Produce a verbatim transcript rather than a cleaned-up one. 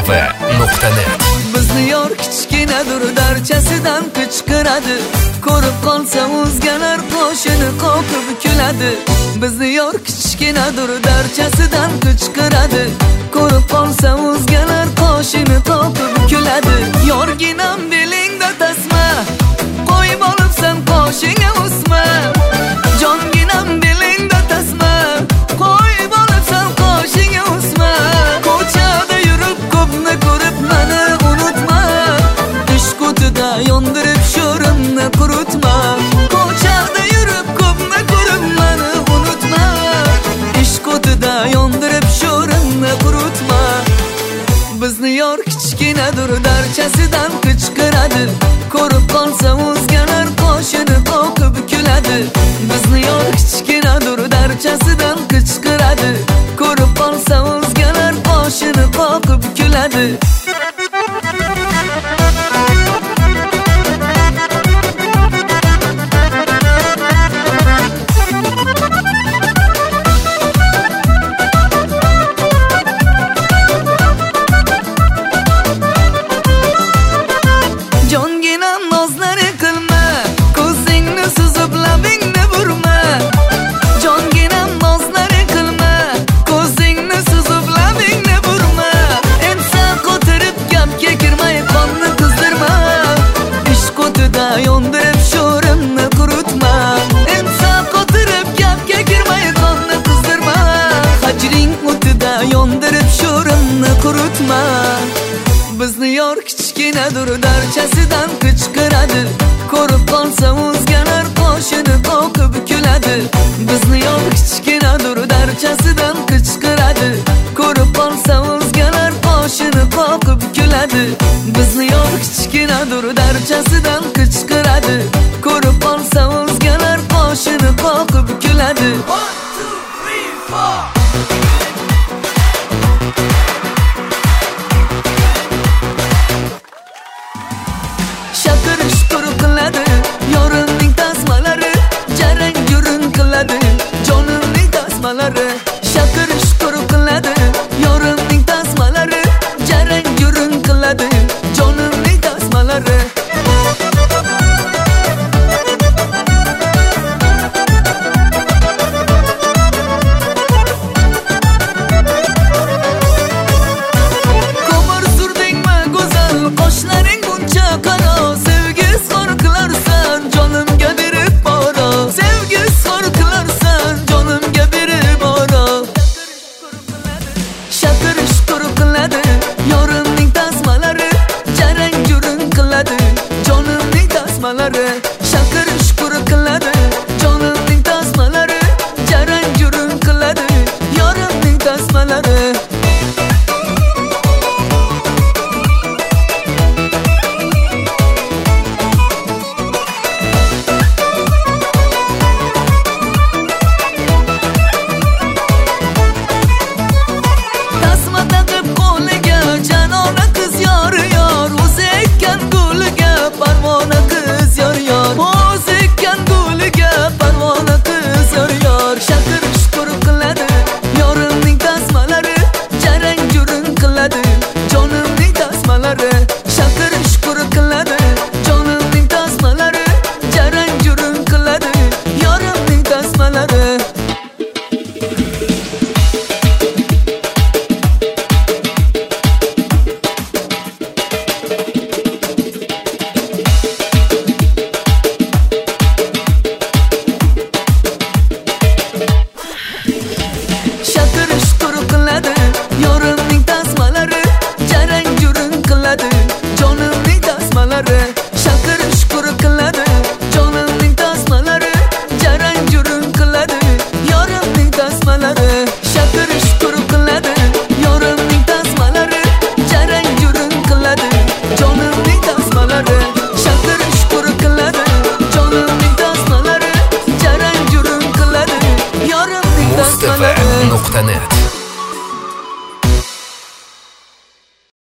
v nuqta net. Bizni yor kichkinadir darchasidan qichqiradi. Ko'rib qolsa o'zgalar qo'shini qoqib kuladi. Bizni yor kichkinadir darchasidan qichqiradi. Ko'rib qolsa o'zgalar qo'shini qoqib kuladi. Yorginam belingda tasma, qo'yib olibsan qo'shingga o'sma. Jonginam belingda tasma, qo'yib olibsan qo'shingga o'sma. Ko'chada yurib ko'pni ko'rib mani unutma. Ish kutida yondirib sho'rimni qurutma. Ko'chada yurib ko'pni ko'rib mani unutma. Ish kutida yondirib sho'rimni qurutma. Bizni yor kichkinadir darchasidan qichqiradi. Ko'rib qolsa o'zgalar qo'shini qoqib kuladi. Bizni yor kichkinadir darchasidan qichqiradi. Ko'rib qolsa o'zgalar qo'shini qoqib kuladi. Jonginam nozlari qilma, ko'zingni suzib labingni burma. Jonginam nozlari qilma, ko'zingni suzib labingni burma. Ensa qotirib gapga kirmay qonni qizdirma. Ish kutida yondirib sho'rimni qurutma. Ensa qotirib gapga kirmay qonni qizdirma. Hajring o'tida yondirib sho'rimni qurutma. Bizni yor kichkinadir darchasidan qichqiradi. Ko'rib qolsa o'zgalar qo'shini qoqib kuladi. Bizni yor kichkinadir darchasidan qichqiradi. Ko'rib qolsa o'zgalar qo'shini qoqib kuladi. Bizni yor kichkinadir darchasidan